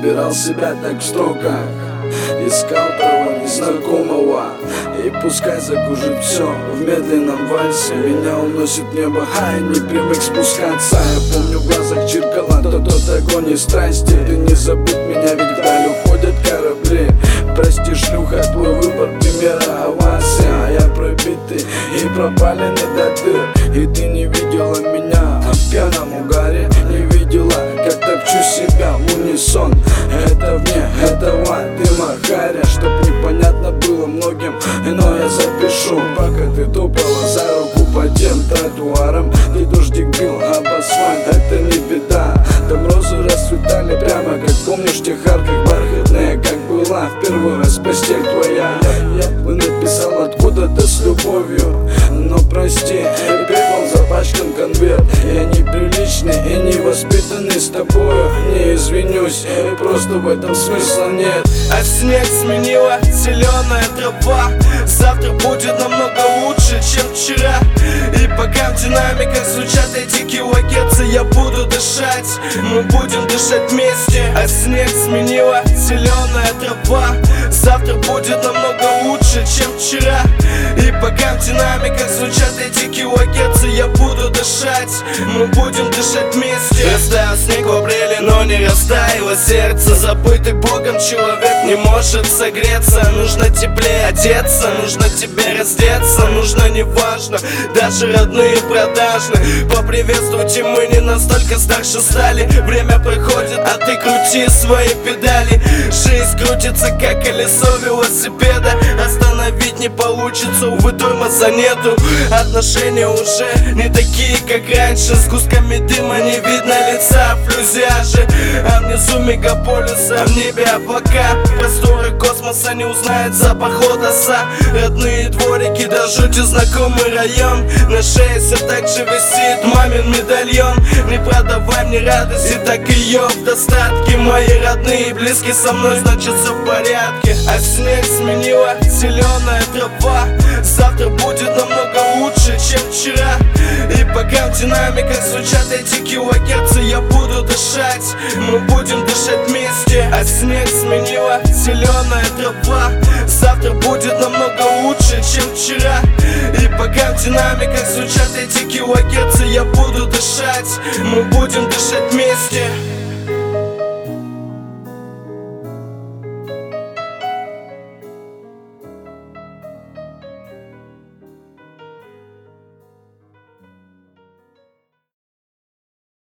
выбирал себя так строго, искал того незнакомого. И пускай закружит все в медленном вальсе, меня уносит в небо, а я не привык спускаться. Я помню, в глазах чиркала тот огонь и страсти. Ты не забудь меня, ведь вдаль уходят корабли. Прости, шлюха, твой выбор примера авансе, а я пробитый и пропаленный до дыр. И ты не видела меня в пьяном угаре, не видела, как топчу себя в унисон. Это вне этого дыма харя, чтоб непонятно было многим, но я запишу. Пока ты топала за руку по тем тротуарам, и дождик бил об асфальт, это не беда. Там розы расцветали прямо, как помнишь, в тех арках бархатные, как была в первый раз постель твоя. Я бы написал откуда-то с любовью, но прости, перепал запачкан конверт. Я неприличный и невоспитанный с тобою, не извинюсь, и просто в этом смысла нет. А снег сменила зеленая трава, завтра будет намного лучше, чем вчера. И пока в динамиках звучат эти килогерцы, я буду дышать, мы будем дышать вместе. А снег сменила зеленая трава, завтра будет намного лучше, чем вчера. И пока в динамиках звучат эти килогерцы, я буду дышать, мы будем дышать вместе. Растаял снег в апреле, но не растаяло сердце. Забытый Богом человек не может согреться. Нужно теплее одеться, нужно тебе раздеться. Нужно неважно, даже родные продажны. Поприветствуйте, мы не настолько старше стали. Время проходит, а ты крути свои педали. Жизнь крутится, как колесо велосипеда. Остановить не получится, увы, тормоза нету. Отношения уже не такие, как раньше. С кусками дыма не видно лица в флюзиаже. А внизу мегаполиса, в небе облака. Просторы космоса не узнает запах лотоса. Родные дворики, до жути знакомый район. На шее все так же висит мамин медальон. Не продавай мне радость, и так ее в достатке. Мои родные и близкие со мной, значит все в порядке. А снег сменила зеленая трава, завтра будет намного лучше, чем вчера. И пока в динамиках звучат эти килогерцы, я буду дышать, мы будем дышать вместе. А снег сменила зеленая трава, завтра будет намного лучше, чем вчера. И пока в динамиках звучат эти килогерцы, я буду дышать, мы будем дышать вместе.